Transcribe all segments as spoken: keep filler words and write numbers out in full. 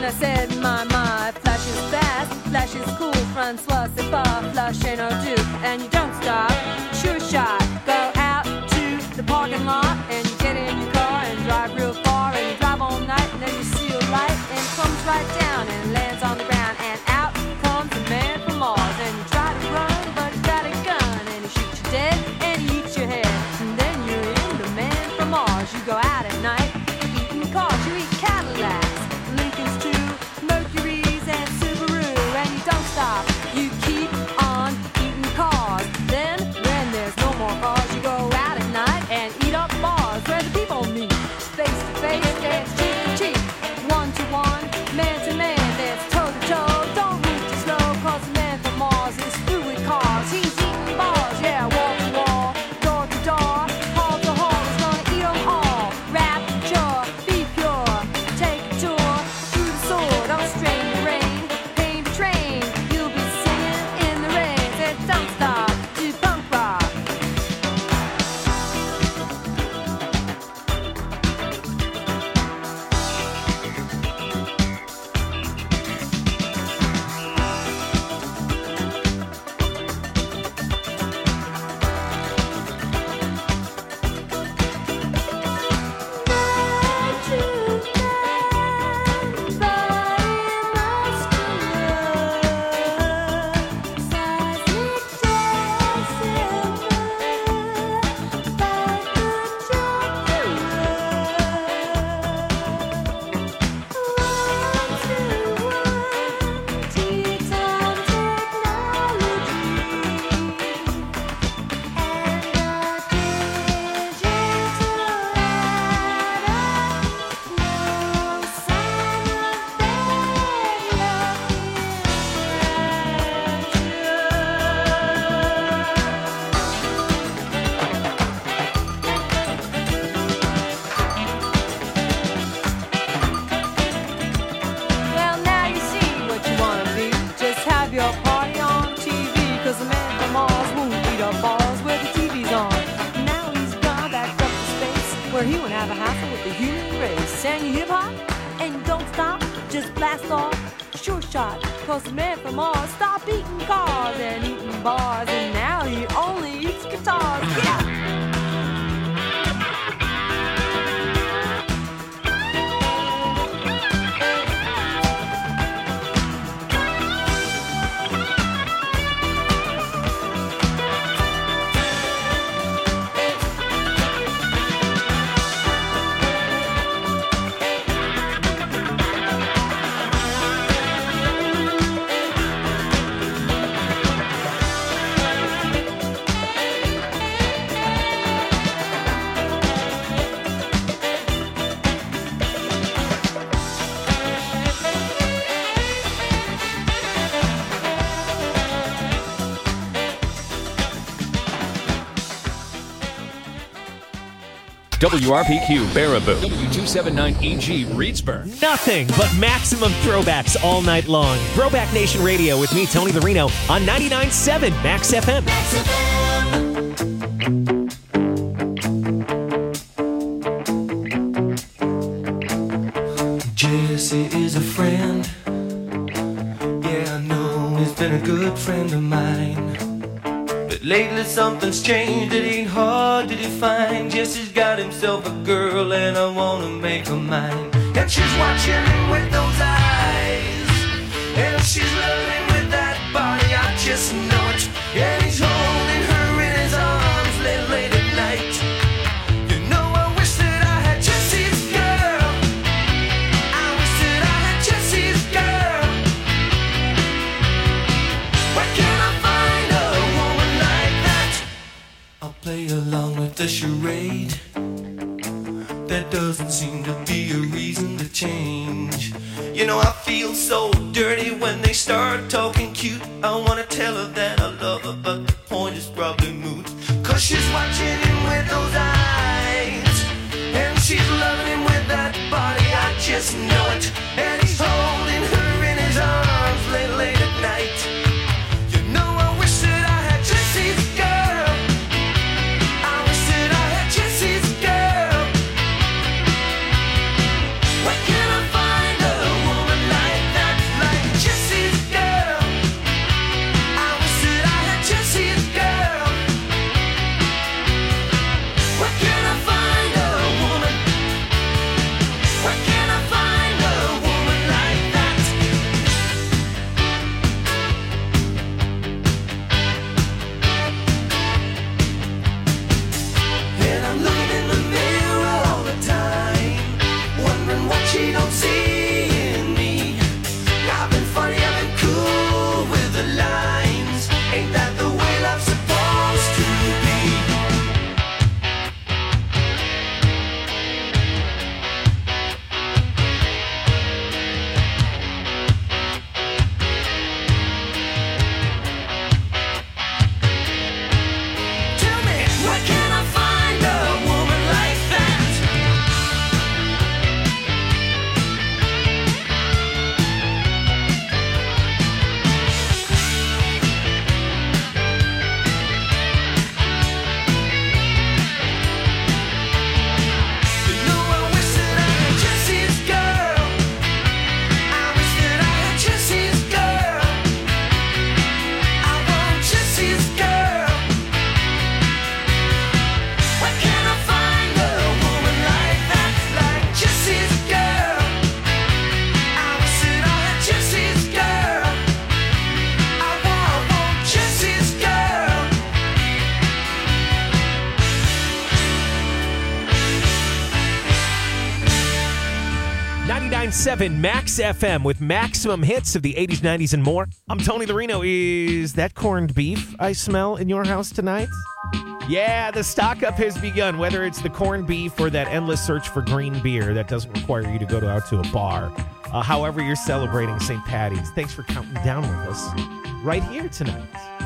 And I said, my, my, flash is fast, flash is cool, Francois, c'est pas, flash ain't no do. And you don't stop, sure shot, go out to the parking lot, and you get in your car and drive real far, and you drive all night, and then you see a light, and it comes right down and lands on the ground, and out comes the man from Mars, and you try to run, but he's got a gun, and he shoots you dead, and he eats your head, and then you're in the man from Mars. You go out at night, eating cars, you eat Cadillacs, Lincolns too, Mercuries and Subaru, and you don't stop, you keep on eating cars. Then, when there's no more cars, you go out at night and eat up bars where the people meet, face to face, dance cheek to cheek, one to one, man to man, dance toe to toe. Don't move too slow, cause the man from Mars is through with cars. He's eating bars, yeah, wall to wall, door to door, hall to hall. He's gonna eat them all. Rapture, be pure, take a tour through the sword. Don't strain the rain, paint the train. You'll be singing in the rain. Said don't stop, do punk rock. Well, now you see what you wanna be. Just have your party on T V, cause the man from Mars won't eat up bars where the T V's on. Now he's gone back up to space, where he won't have a hassle with the human race. And you hip hop, and you don't stop, just blast off, sure shot. Cause the man from Mars stopped eating cars and eating bars, and now he only eats guitars. Get out! W R P Q Baraboo. W two seventy-nine E G Reedsburg. Nothing but maximum throwbacks all night long. Throwback Nation Radio with me, Tony the Reno, on ninety-nine point seven Max F M. Max F M. Jesse is a friend. Yeah, I know he's been a good friend of mine. But lately something's changed, it ain't hard to define. Jesse's got himself a girl and I wanna make her mine. And she's watching him with those eyes, and she's loving with that body, I just know it. And he's holding her in his arms late, late at night. You know I wish that I had Jesse's girl. I wish that I had Jesse's girl. Where can I find a woman like that? I'll play along with the charade. There doesn't seem to be a reason to change. You know I feel so dirty when they start talking cute. I wanna tell her that I love her, but the point is probably moot. Cause she's watching him with those eyes, and she's loving him with that body, I just know it. And he's holding her in his arms late, late at night. You know I wish that I had Jesse's girl. I wish that I had Jesse's girl. Where can I find a woman like ninety-nine point seven Max F M with maximum hits of the eighties, nineties, and more. I'm Tony the Reno. Is that corned beef I smell in your house tonight? Yeah, the stock up has begun, whether it's the corned beef or that endless search for green beer that doesn't require you to go to, out to a bar. Uh, however you're celebrating Saint Patty's, thanks for counting down with us right here tonight.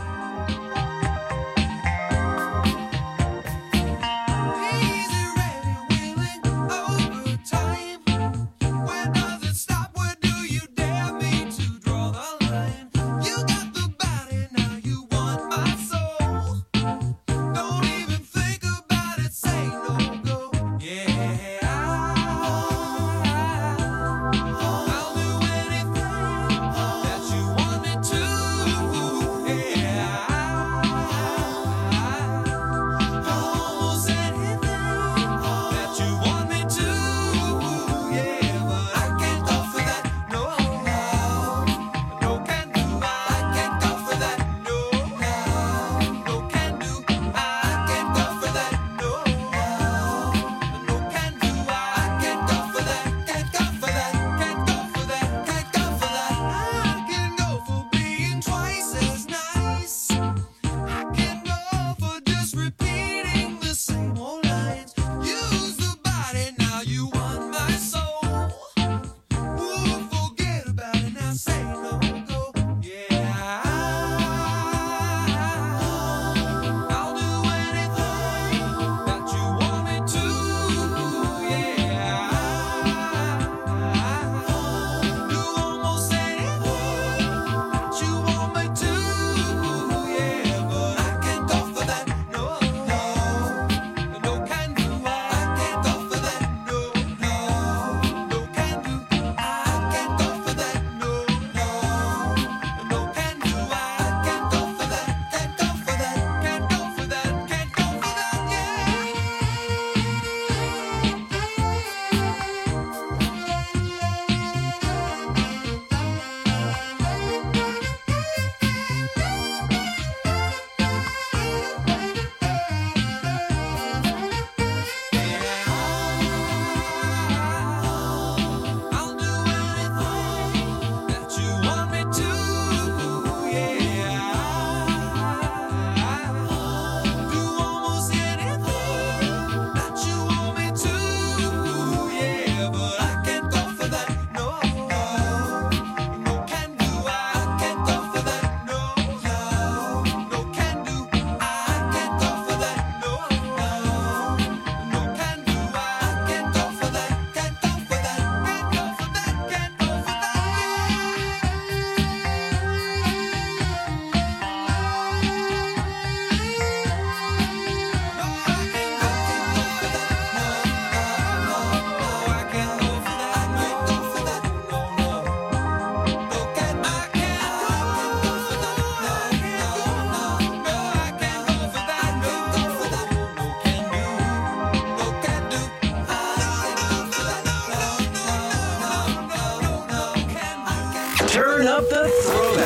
Turn up the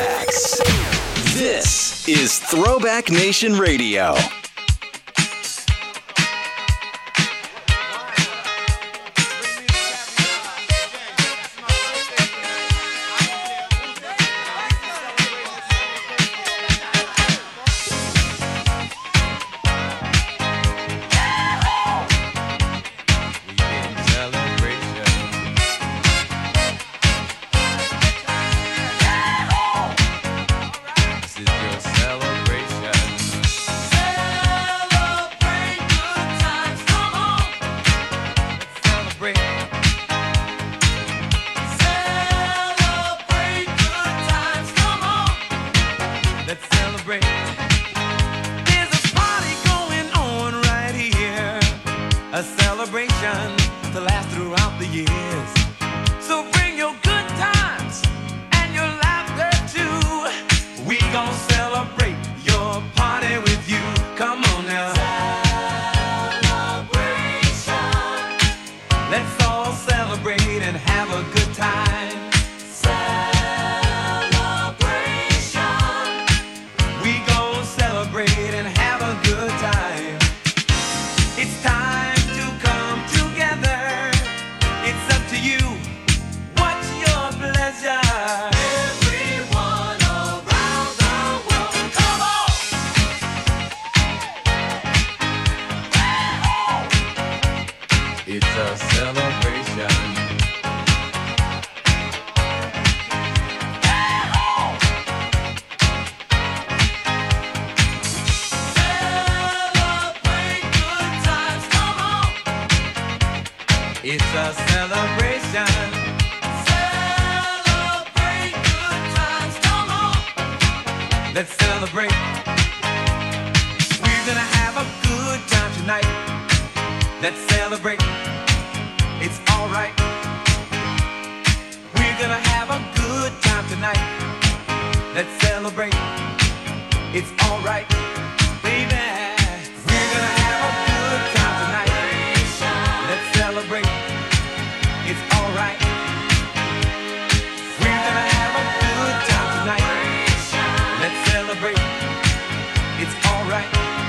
throwbacks. This is Throwback Nation Radio. It's time to come together. It's a a celebration. It's a celebration. Celebrate good times, come on. Let's celebrate. We're gonna have a good time tonight. Let's celebrate. It's alright. We're gonna have a good time tonight. Let's celebrate. It's alright. Baby, we're gonna have a good time tonight. Let's celebrate. It's alright. We're gonna have a good time tonight. Let's celebrate. It's alright.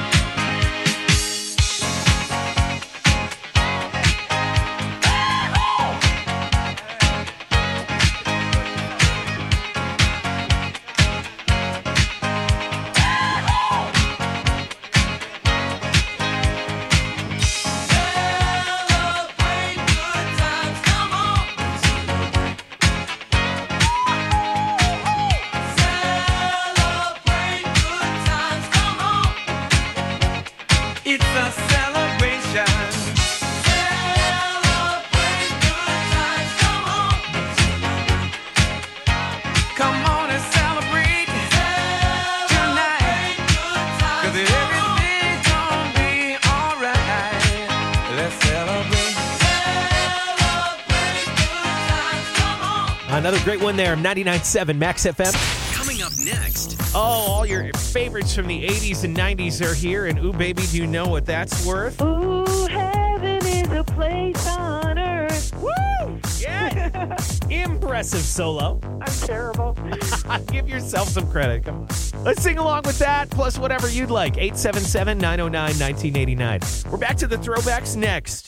Another great one there, ninety-nine point seven Max F M. Coming up next. Oh, all your favorites from the eighties and nineties are here. And ooh, baby, do you know what that's worth? Ooh, heaven is a place on earth. Woo! Yes! Impressive solo. I'm terrible. Give yourself some credit. Come on. Let's sing along with that, plus whatever you'd like. eight seven seven, nine oh nine, nineteen eighty-nine. We're back to the throwbacks next.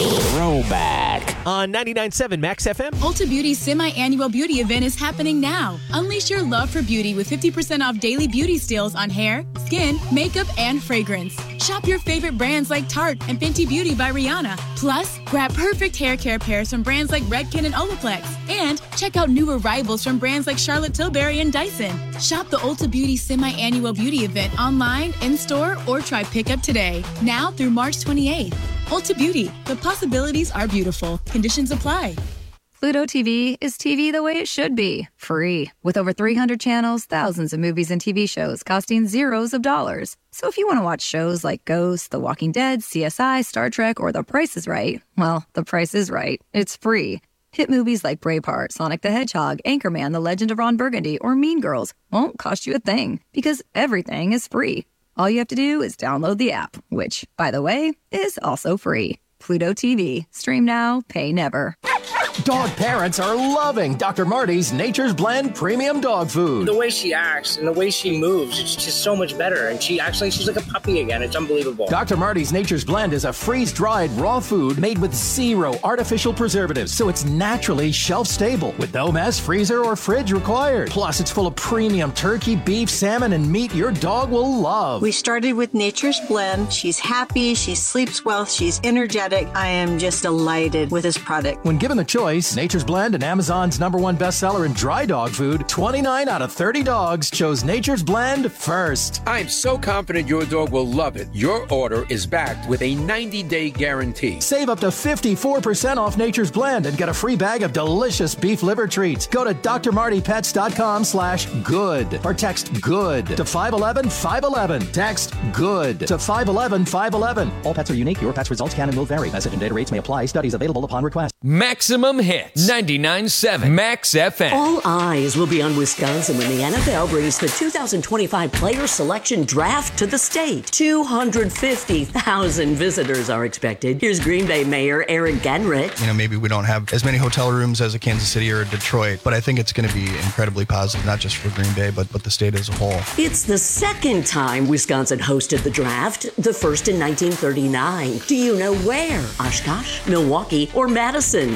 Throwback. On ninety-nine point seven Max F M. Ulta Beauty's semi-annual beauty event is happening now. Unleash your love for beauty with fifty percent off daily beauty steals on hair, skin, makeup, and fragrance. Shop your favorite brands like Tarte and Fenty Beauty by Rihanna. Plus, grab perfect hair care pairs from brands like Redken and Olaplex. And check out new arrivals from brands like Charlotte Tilbury and Dyson. Shop the Ulta Beauty semi-annual beauty event online, in-store, or try pickup today. Now through March twenty-eighth. Ulta Beauty. The possibilities are beautiful. Conditions apply. Pluto T V is T V the way it should be. Free. With over three hundred channels, thousands of movies and T V shows costing zeros of dollars. So if you want to watch shows like Ghost, The Walking Dead, C S I, Star Trek, or The Price is Right, well, The Price is Right. It's free. Hit movies like Braveheart, Sonic the Hedgehog, Anchorman, The Legend of Ron Burgundy, or Mean Girls won't cost you a thing because everything is free. All you have to do is download the app, which, by the way, is also free. Pluto T V. Stream now, pay never. Dog parents are loving Doctor Marty's Nature's Blend Premium Dog Food. The way she acts and the way she moves, it's just so much better. And she actually, she's like a puppy again. It's unbelievable. Doctor Marty's Nature's Blend is a freeze-dried raw food made with zero artificial preservatives, so it's naturally shelf-stable with no mess, freezer, or fridge required. Plus, it's full of premium turkey, beef, salmon, and meat your dog will love. We started with Nature's Blend. She's happy, she sleeps well, she's energetic. I am just delighted with this product. When given the choice, Nature's Blend and Amazon's number one bestseller in dry dog food, twenty-nine out of thirty dogs chose Nature's Blend first. I'm so confident your dog will love it. Your order is backed with a ninety-day guarantee. Save up to fifty-four percent off Nature's Blend and get a free bag of delicious beef liver treats. Go to drmartypets.com slash good or text good to five one one, five one one. Text good to five one one, five one one. All pets are unique. Your pet's results can and will vary. Message and data rates may apply. Studies available upon request. Maximum hits. ninety-nine point seven Max F M. All eyes will be on Wisconsin when the N F L brings the two thousand twenty-five Player Selection Draft to the state. two hundred fifty thousand visitors are expected. Here's Green Bay Mayor Eric Genrich. You know, maybe we don't have as many hotel rooms as a Kansas City or a Detroit, but I think it's going to be incredibly positive, not just for Green Bay, but, but the state as a whole. It's the second time Wisconsin hosted the draft, the first in nineteen thirty-nine. Do you know where? Oshkosh, Milwaukee, or Madison? The answer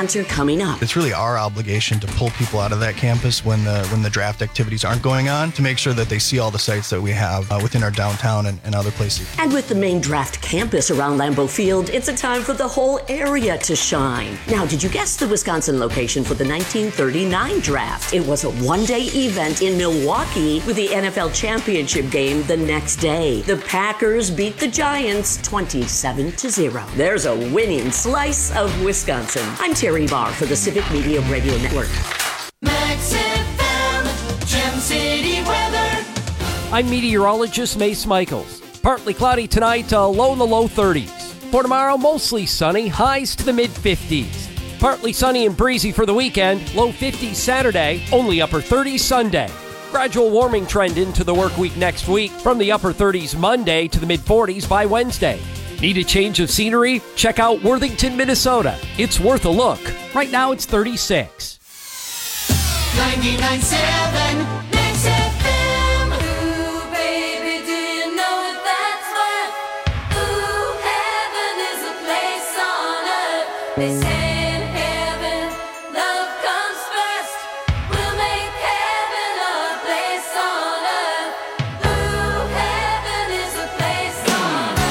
sponsor coming up. It's really our obligation to pull people out of that campus when the when the draft activities aren't going on, to make sure that they see all the sites that we have uh, within our downtown and, and other places. And with the main draft campus around Lambeau Field, it's a time for the whole area to shine. Now, did you guess the Wisconsin location for the nineteen thirty-nine draft? It was a one-day event in Milwaukee with the N F L championship game the next day. The Packers beat the Giants twenty-seven to zero. There's a winning slice of Wisconsin. I'm Terry Barr for the Civic Media Radio Network. Max F M, Gem City weather. I'm meteorologist Mace Michaels. Partly cloudy tonight, uh, low in the low thirties. For tomorrow, mostly sunny, highs to the mid fifties. Partly sunny and breezy for the weekend, low fifties Saturday, only upper thirties Sunday. Gradual warming trend into the work week next week, from the upper thirties Monday to the mid forties by Wednesday. Need a change of scenery? Check out Worthington, Minnesota. It's worth a look. Right now it's thirty-six. ninety-nine point seven Max F M. Ooh, baby, do you know that that's what? Ooh, heaven is a place on earth. They say in heaven, love comes first. We'll make heaven a place on earth. Ooh, heaven is a place on earth.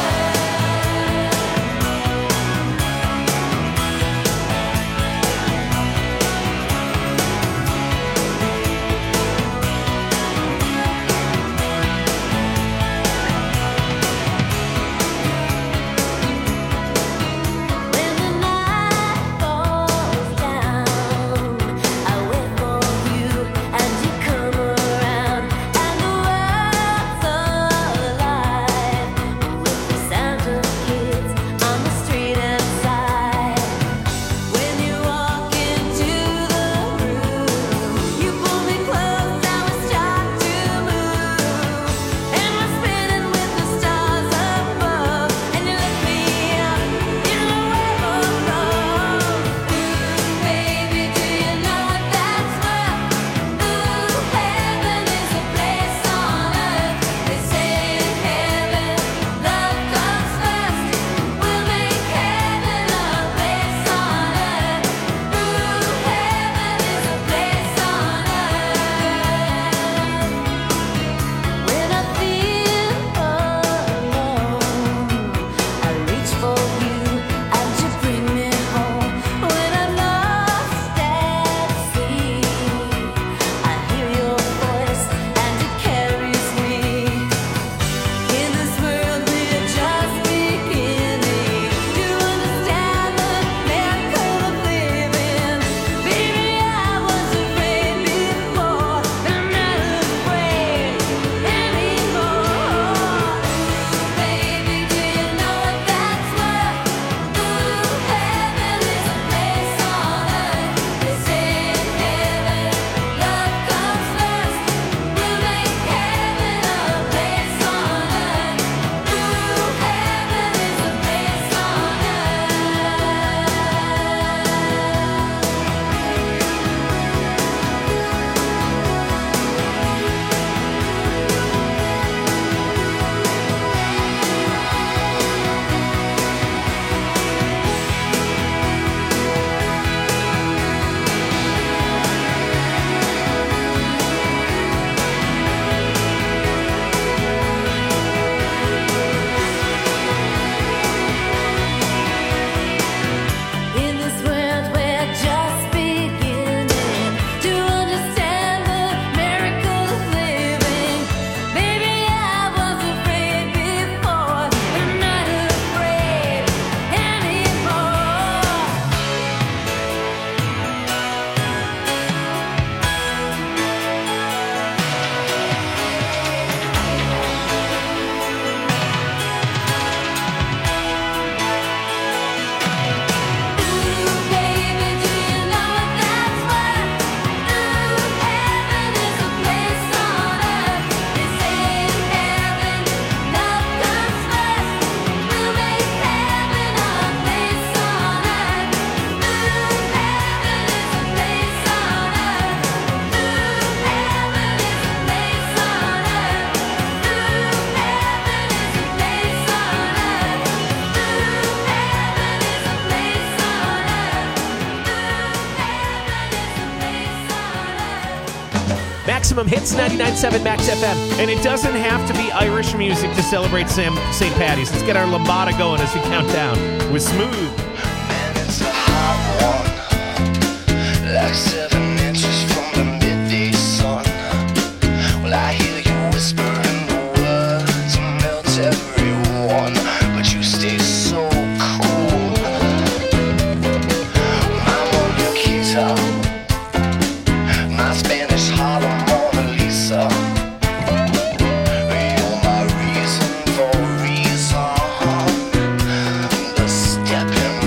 When the night Maximum Hits ninety-nine point seven Max F M. And it doesn't have to be Irish music to celebrate Saint Patty's. Let's get our lambada going as we count down with Smooth. It's a hot one, like seven inches from the midday sun. Well, I hear you whispering the words, melt everyone, but you stay so cool. I'm on your guitar, my Spanish Harlem Mona Lisa. You're my reason for reason, the step in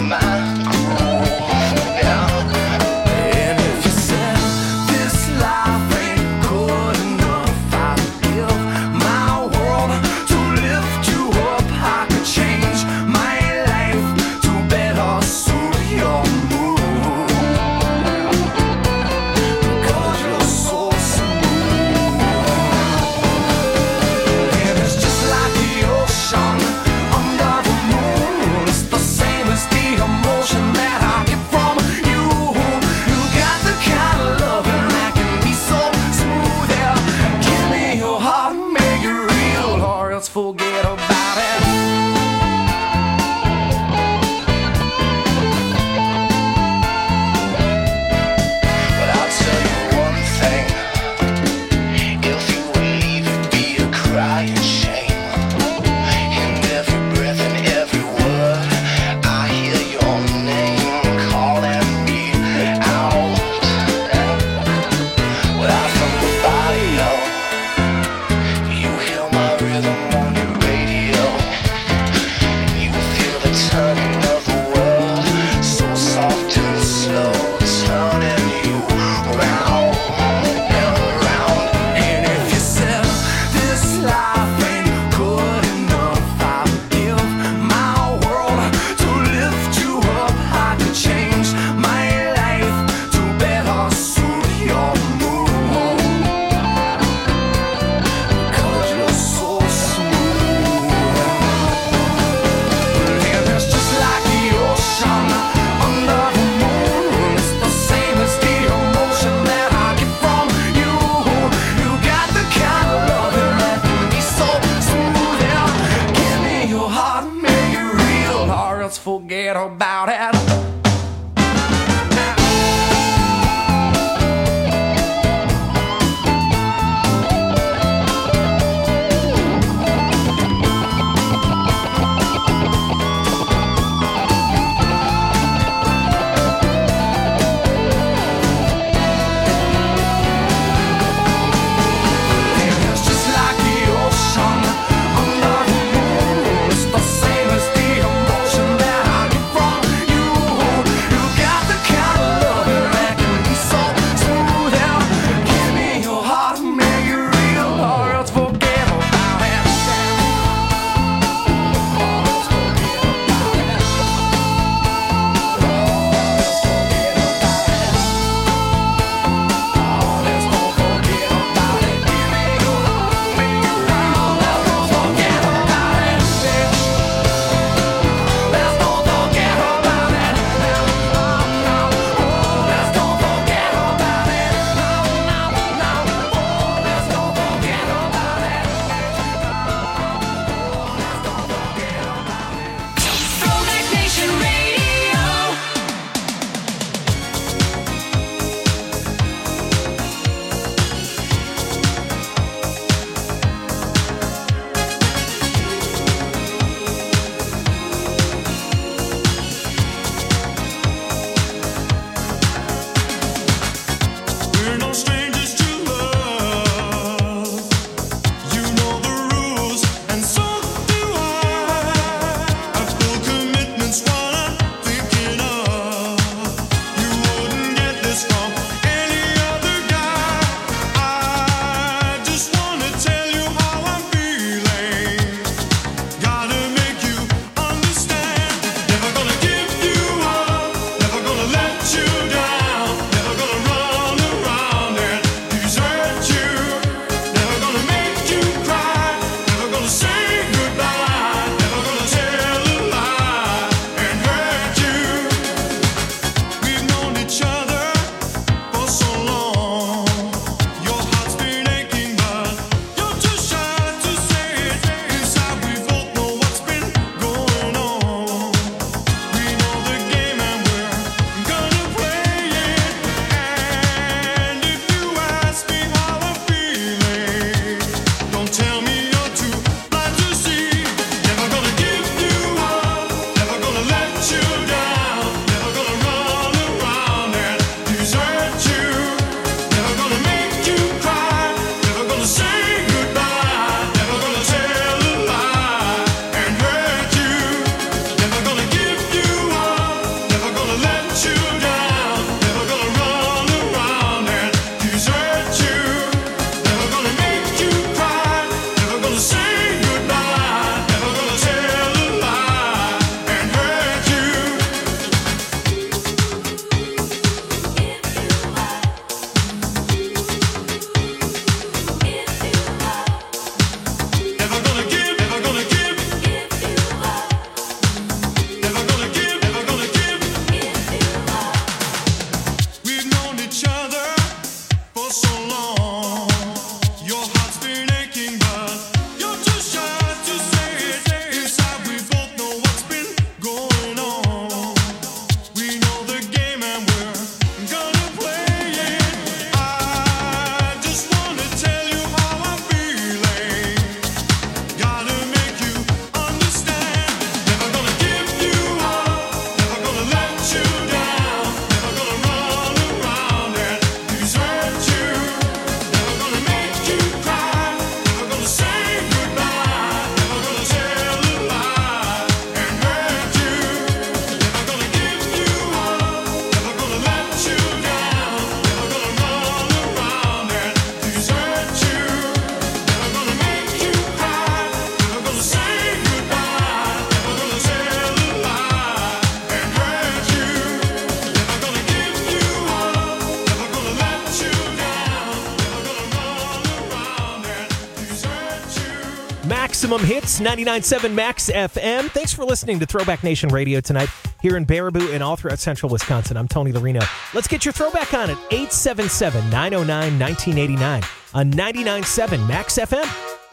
Maximum Hits, ninety-nine point seven Max F M. Thanks for listening to Throwback Nation Radio tonight here in Baraboo and all throughout central Wisconsin. I'm Tony the Reno. Let's get your throwback on at eight seven seven, nine oh nine, nineteen eighty-nine on ninety-nine point seven Max F M.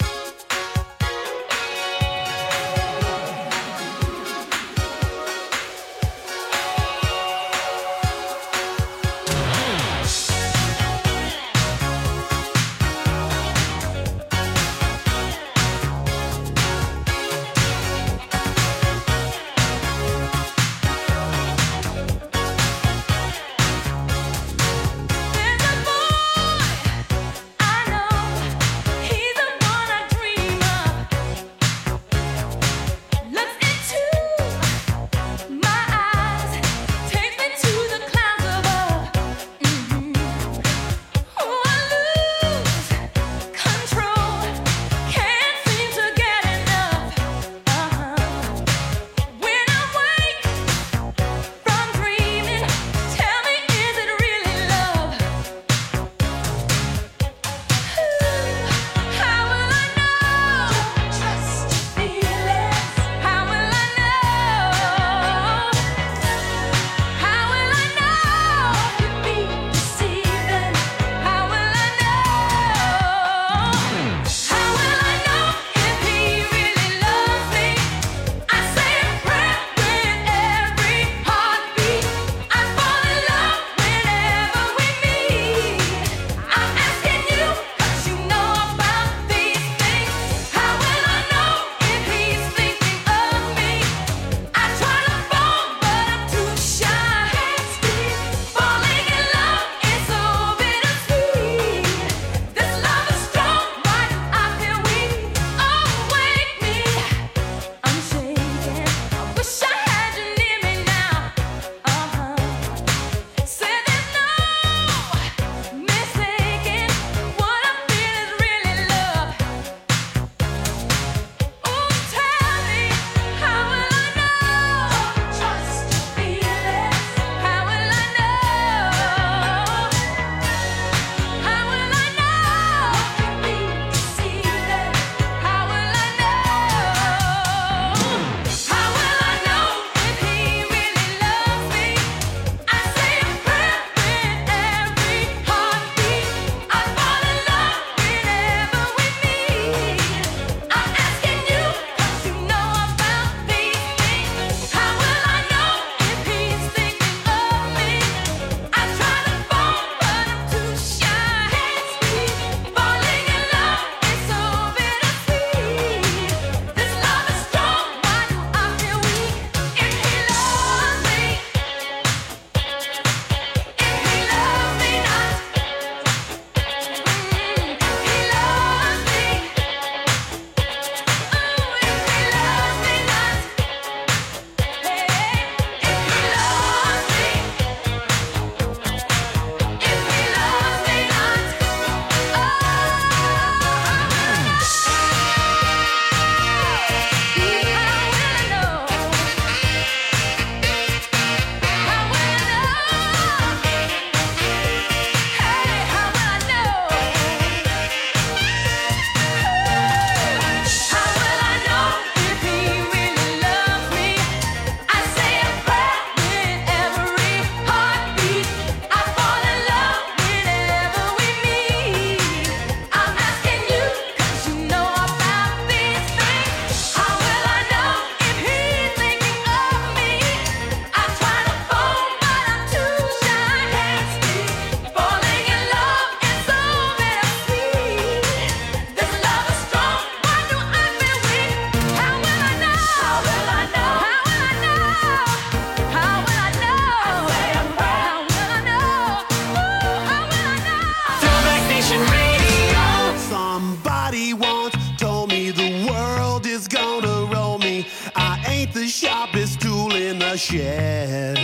shed.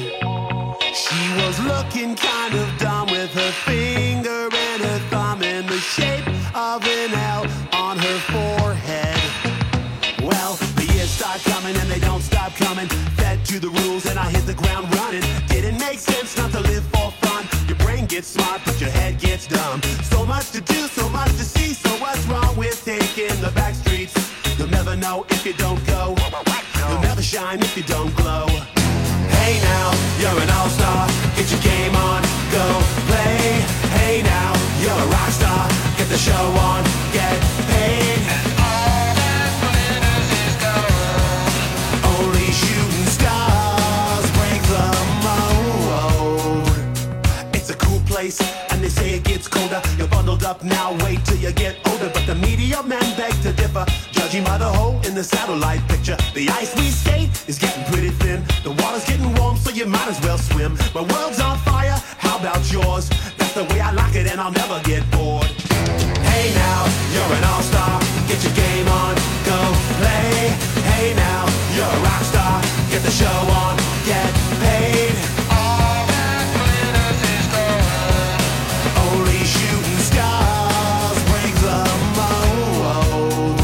She was looking kind of dumb with her finger and her thumb in the shape of an L on her forehead. Well, the years start coming and they don't stop coming. Fed to the rules and I hit the ground running. Didn't make sense not to live for fun. Your brain gets smart but your head gets dumb. So much to do, so much to see. So what's wrong with taking the back streets? The never know if you don't go. You'll never shine if you don't glow. Hey now, you're an all-star. Get your game on, go play. Hey now, you're a rock star. Get the show on, get paid. And all that glitters is gold. Only shooting stars break the mold. It's a cool place, and they say it gets colder. You're bundled up now, wait till you get older. But the media men beg to differ, judging by the hole in the satellite picture. The ice we skate is getting pretty thin. The water's getting warm, so you might as well swim. My world's on fire, how about yours? That's the way I like it, and I'll never get bored. Hey now, you're an all-star. Get your game on, go play. Hey now, you're a rock star. Get the show on, get paid. All that glitters is gold. Only shooting stars break the mold.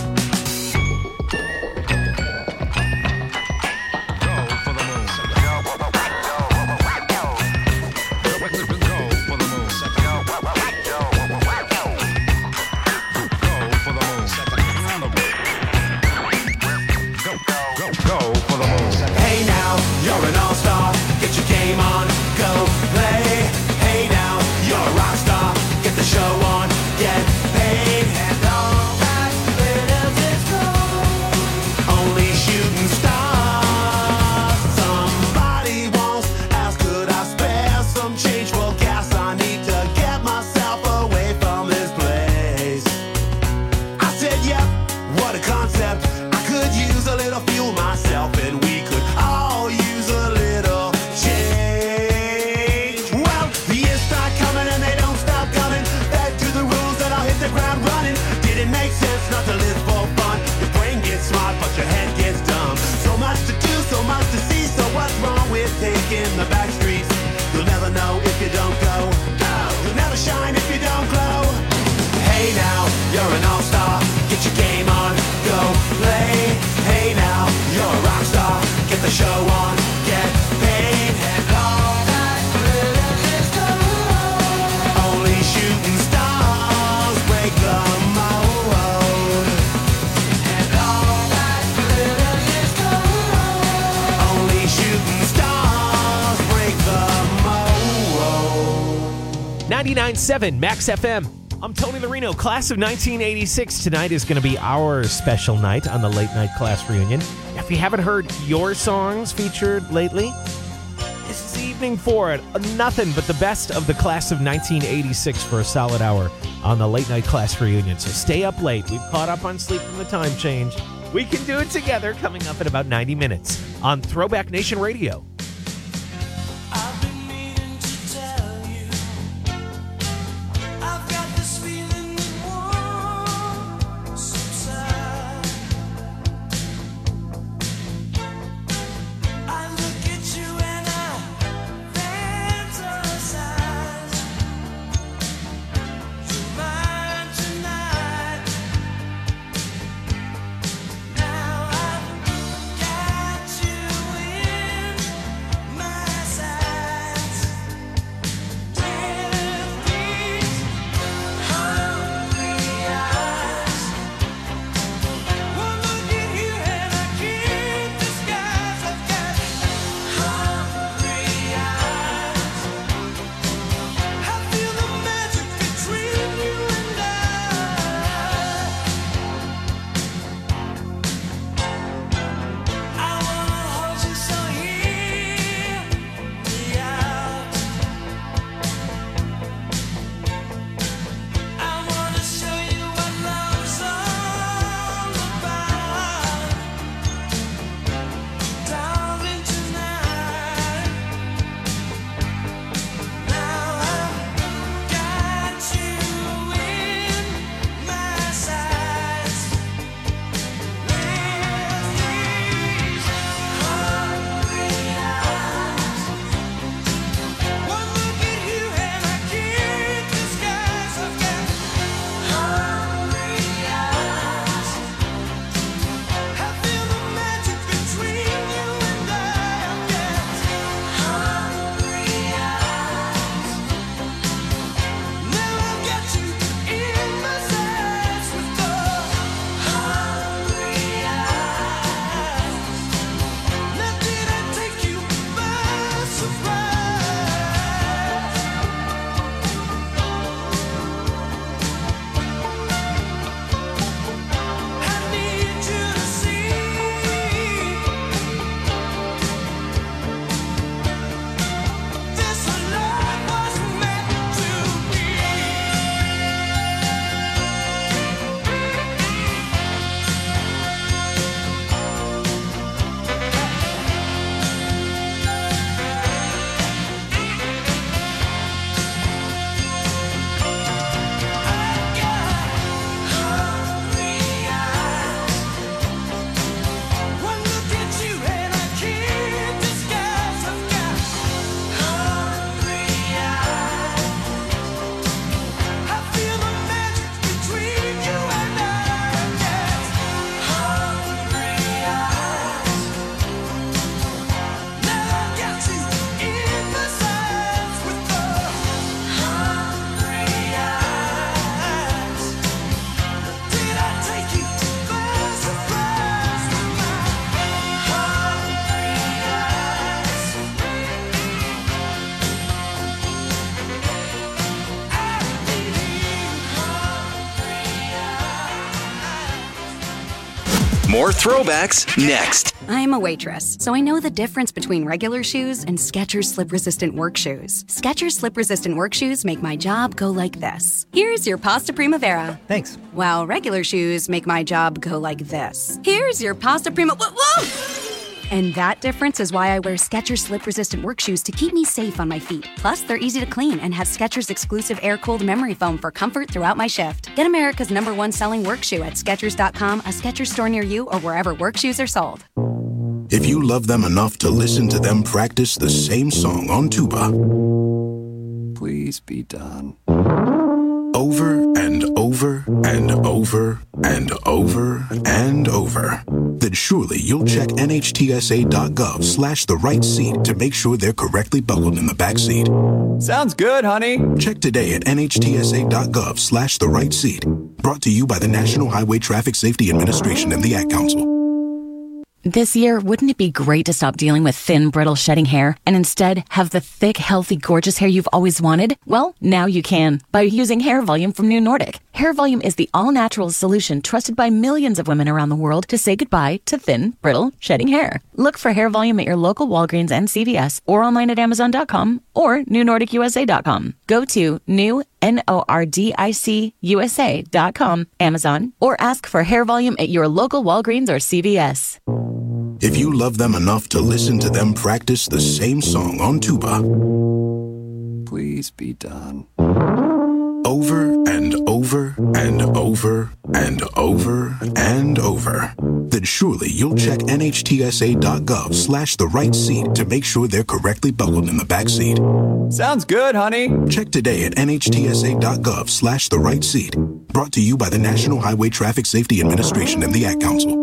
Hey now, you're an all-star. Get your game on, go play. Hey now, you're a rock star. Get the show on, get paid. And all that glitters is gold. Only shooting stars. Somebody once asked, could I spare some change for gas? I need to get myself away from this place. I said, yep, what a concept. I could use a little fuel myself, and we could all use a little change. Well, the years start coming and they don't stop coming. Back to the rules and I'll hit the ground running. Did it make sense not to live for fun? Your brain gets smart, but your head gets dumb. So much to do, so much to see. So what's wrong with taking the back streets? You'll never know if you don't go. Go. You'll never shine if you don't glow. Hey now, you're an all-star. Get your game on, go play. Hey now, you're a rock star. Get the show on, get paid. And all that glitters is gold. Only shooting stars break the mold. And all that glitters is gold. Only shooting stars break the mold. ninety-nine point seven Max F M. I'm Tony Larino. Class of nineteen eighty-six. Tonight is going to be our special night on the late night class reunion. If you haven't heard your songs featured lately, this is the evening for it. Nothing but the best of the class of nineteen eighty-six for a solid hour on the late night class reunion. So stay up late. We've caught up on sleep from the time change. We can do it together coming up in about ninety minutes on Throwback Nation Radio. Now I've got you in More throwbacks next. I'm a waitress, so I know the difference between regular shoes and Skechers slip-resistant work shoes. Skechers slip-resistant work shoes make my job go like this. Here's your pasta primavera. Thanks. While regular shoes make my job go like this. Here's your pasta prima... Whoa, whoa! And that difference is why I wear Skechers slip-resistant work shoes to keep me safe on my feet. Plus, they're easy to clean and have Skechers exclusive air-cooled memory foam for comfort throughout my shift. Get America's number one selling work shoe at Skechers dot com, a Skechers store near you, or wherever work shoes are sold. If you love them enough to listen to them practice the same song on tuba, please be done. Over and over and over and over and over, then surely you'll check N H T S A dot gov slash the right seat to make sure they're correctly buckled in the back seat. Sounds good, honey. Check today at N H T S A dot gov slash the right seat. Brought to you by the National Highway Traffic Safety Administration and the Ad Council. This year, wouldn't it be great to stop dealing with thin, brittle, shedding hair and instead have the thick, healthy, gorgeous hair you've always wanted? Well, now you can by using Hair Volume from New Nordic. Hair Volume is the all-natural solution trusted by millions of women around the world to say goodbye to thin, brittle, shedding hair. Look for Hair Volume at your local Walgreens and C V S or online at Amazon dot com or New Nordic U S A dot com. Go to new N O R D I C U S A dot com, Amazon, or ask for Hair Volume at your local Walgreens or C V S. If you love them enough to listen to them practice the same song on tuba, please be done. Over and over and over and over and over, then surely you'll check N H T S A dot gov slash the right seat to make sure they're correctly buckled in the back seat. Sounds good, honey. Check today at N H T S A dot gov slash the right seat. Brought to you by the National Highway Traffic Safety Administration and the Ad Council.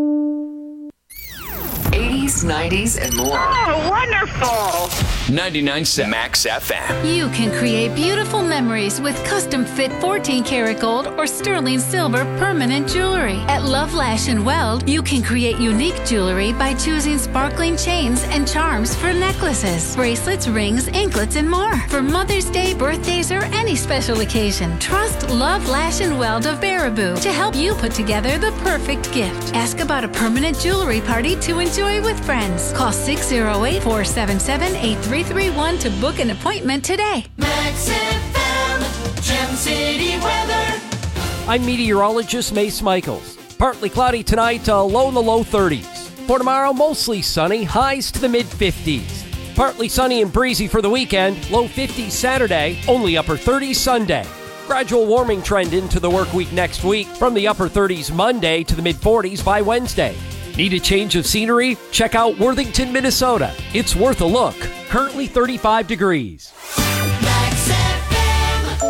eighties, nineties, and more. Oh, wonderful! ninety-nine point seven Max F M. You can create beautiful memories with custom fit fourteen karat gold or sterling silver permanent jewelry. At Love Lash and Weld, you can create unique jewelry by choosing sparkling chains and charms for necklaces, bracelets, rings, anklets, and more. For Mother's Day, birthdays, or any special occasion, trust Love Lash and Weld of Baraboo to help you put together the perfect gift. Ask about a permanent jewelry party to enjoy with friends. Call six oh eight, four seven seven, eight three three one to book an appointment today. Max F M, Gem City weather. I'm meteorologist Mace Michaels. Partly cloudy tonight, uh, low in the low thirties. For tomorrow, mostly sunny, highs to the mid fifties. Partly sunny and breezy for the weekend, low fifties Saturday, only upper thirties Sunday. Gradual warming trend into the work week next week, from the upper thirties Monday to the mid forties by Wednesday. Need a change of scenery? Check out Worthington, Minnesota. It's worth a look. Currently thirty-five degrees. Max F M.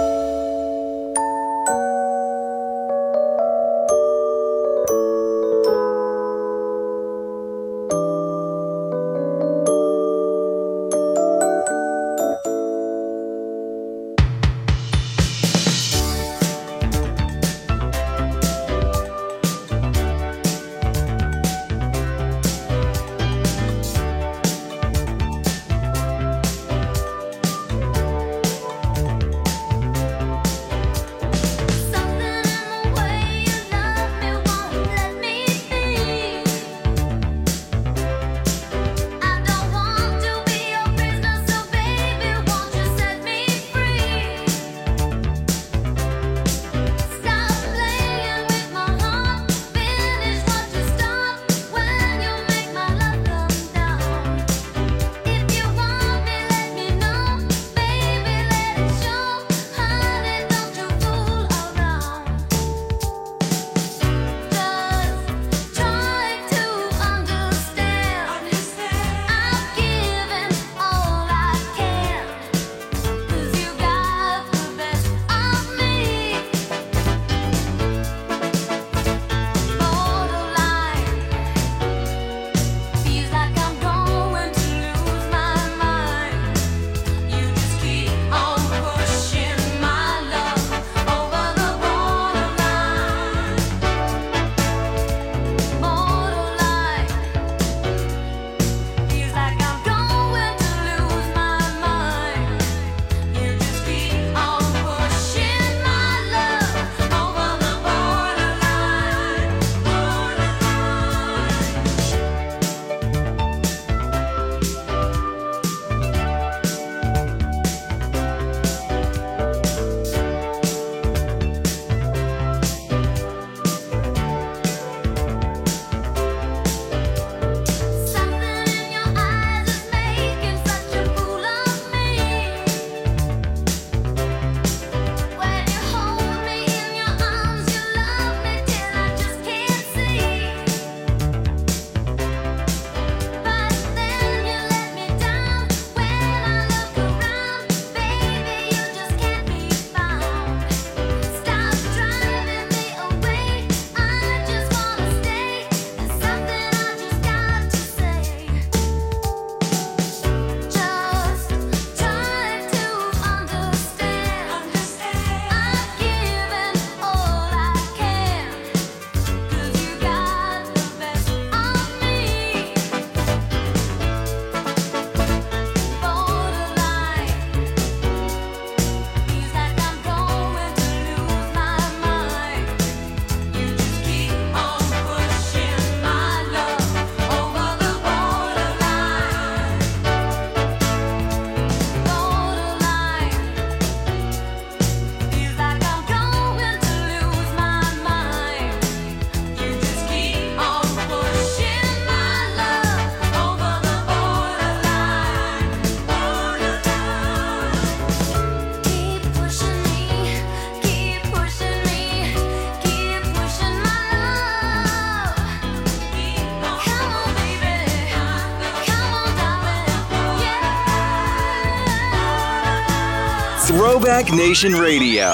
Throwback Nation Radio.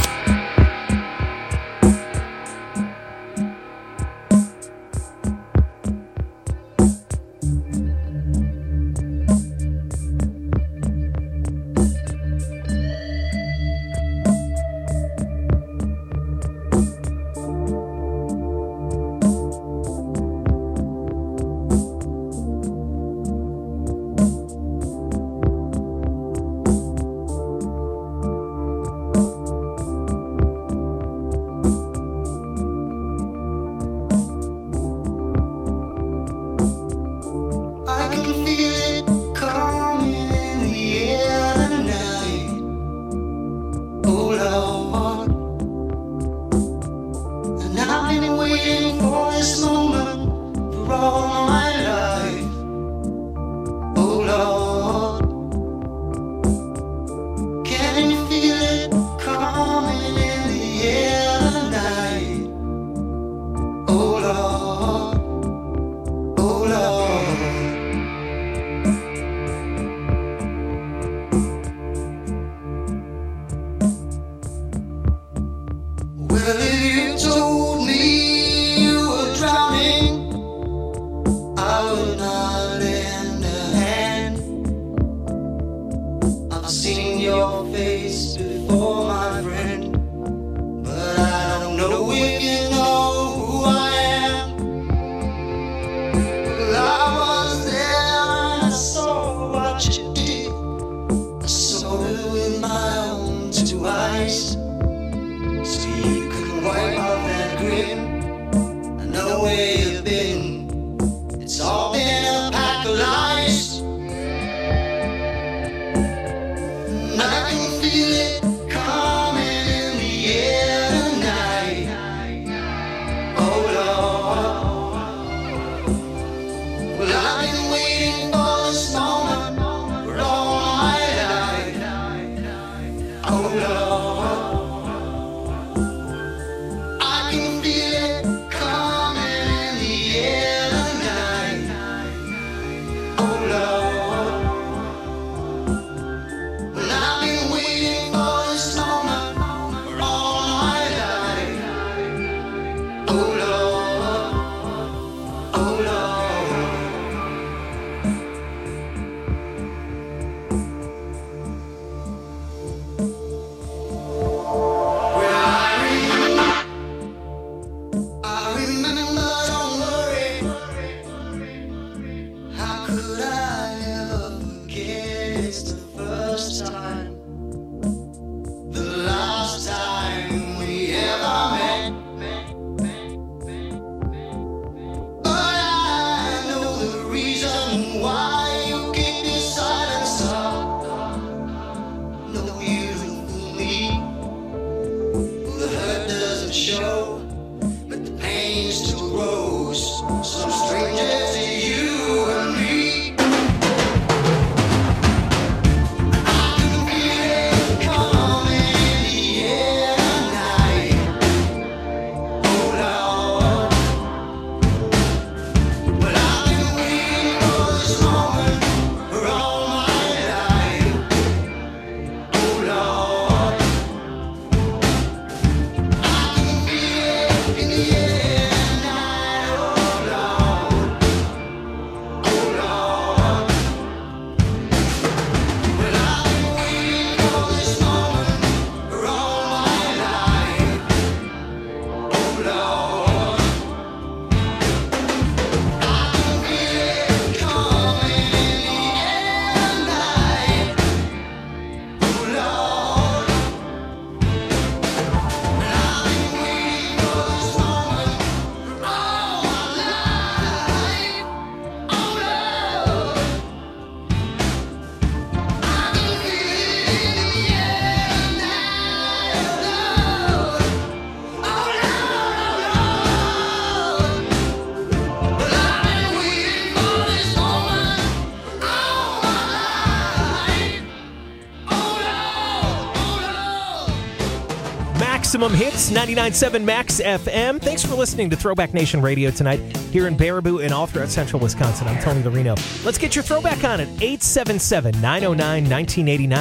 Maximum Hits, ninety-nine point seven Max F M. Thanks for listening to Throwback Nation Radio tonight here in Baraboo and all throughout central Wisconsin. I'm Tony the Reno. Let's get your throwback on at eight seven seven, nine oh nine, one nine eight nine.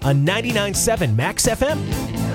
on ninety-nine point seven Max F M.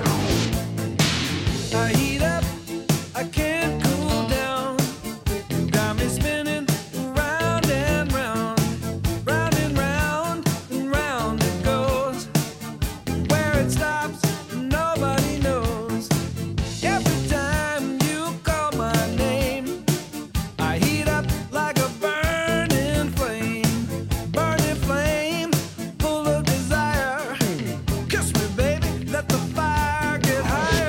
I heat up, I can't cool down. You got me spinning round and round, round and round and round it goes. Where it stops, nobody knows. Every time you call my name, I heat up like a burning flame, burning flame, full of desire. Kiss me, baby, let the fire get higher.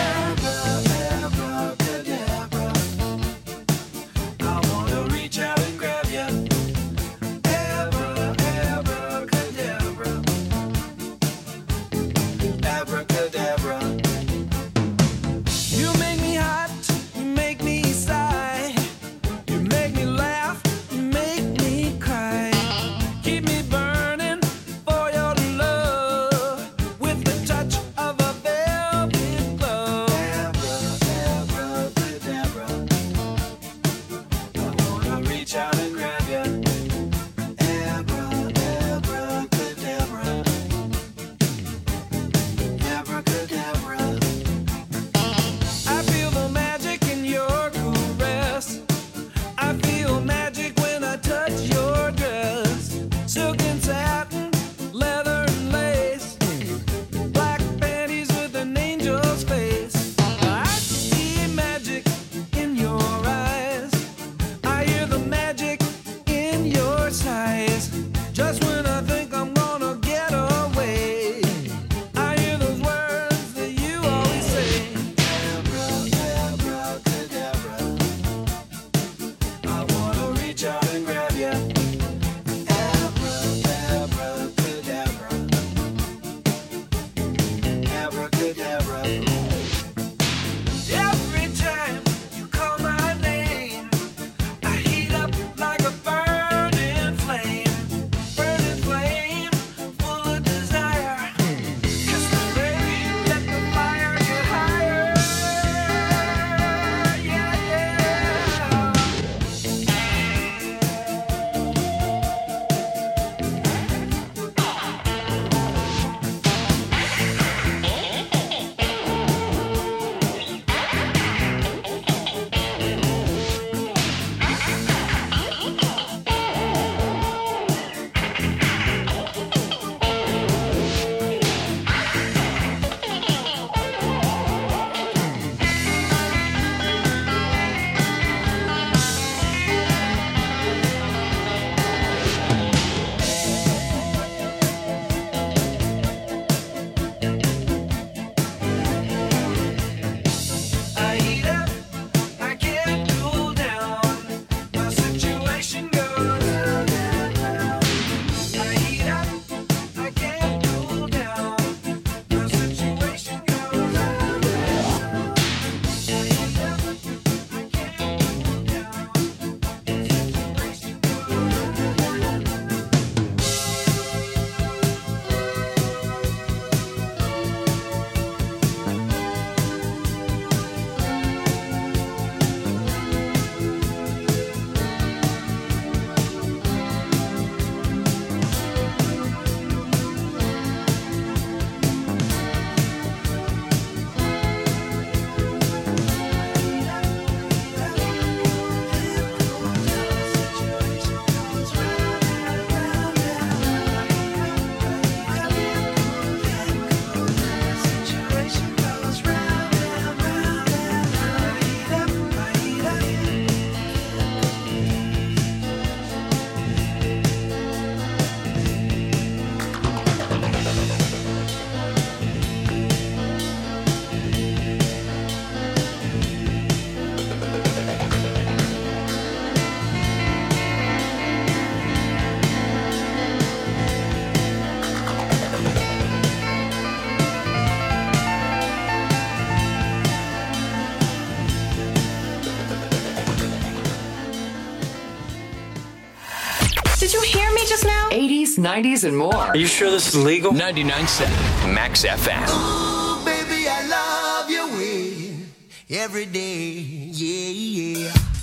Did you hear me just now? eighties, nineties, and more. Are you sure this is legal? ninety-nine point seven Max F M. Ooh, baby, I love your way every day. Yeah, yeah.